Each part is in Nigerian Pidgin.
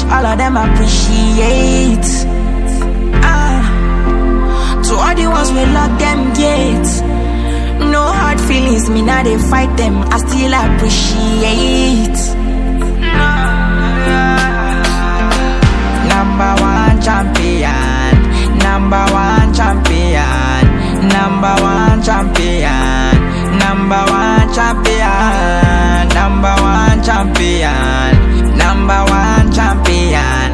all of them appreciate. To all the ones we lock them gates, no hard feelings, me now they fight them, I still appreciate. Number one champion, number one champion, number one champion, number one champion, number one champion, number one champion.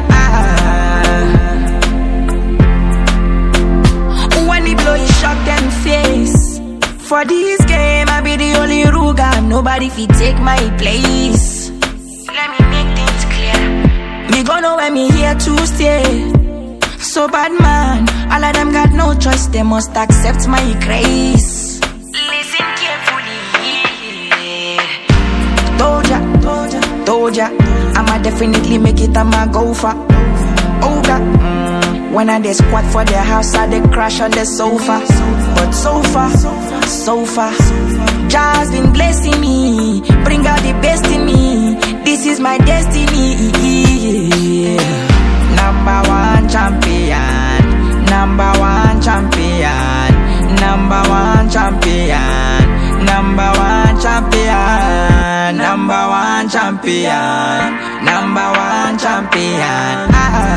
When the blow, you shock them face. For this game, I be the only Ruger, nobody fit take my place. Let me make things clear, me gon' know when me here to stay. So bad man, all of them got no choice, they must accept my grace. Listen carefully. Told ya, I'ma definitely make it, I'ma go for. Oh God, when I dey squat for their house, I dey crash on the sofa. But so far, Jah's been blessing me, bring out the best in me. This is my destiny. Number one champion, number one champion, number one champion, number one champion, number one champion, number one champion.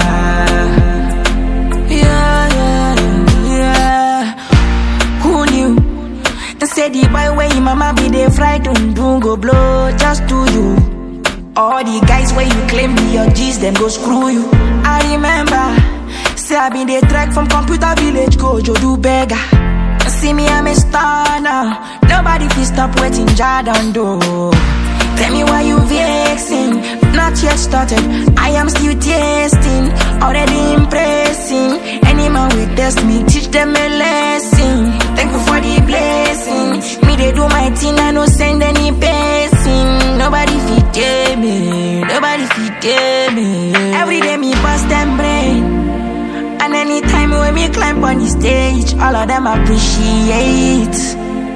Yeah. Who knew? They say the boy where your mama be there frightened, don't go blow just to you. All the guys where you claim be your G's, them go screw you. I remember, say I been the track from Computer Village, go do beggar. See me, I'm a star now. Nobody can stop waiting, Jordan do. Tell me why you vexing, not yet started, I am still tasting, already impressing. Any man will test me, teach them a lesson. Thank you for the blessing. Me they do my thing, I no send any passing. Nobody fit tell me, nobody fit tell me. Every day me bust them brain, and anytime when me climb on the stage, all of them appreciate.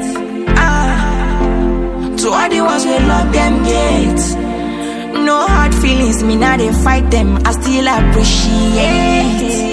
To all the ones we lock them gates, no hard feelings, me now they fight them, I still appreciate.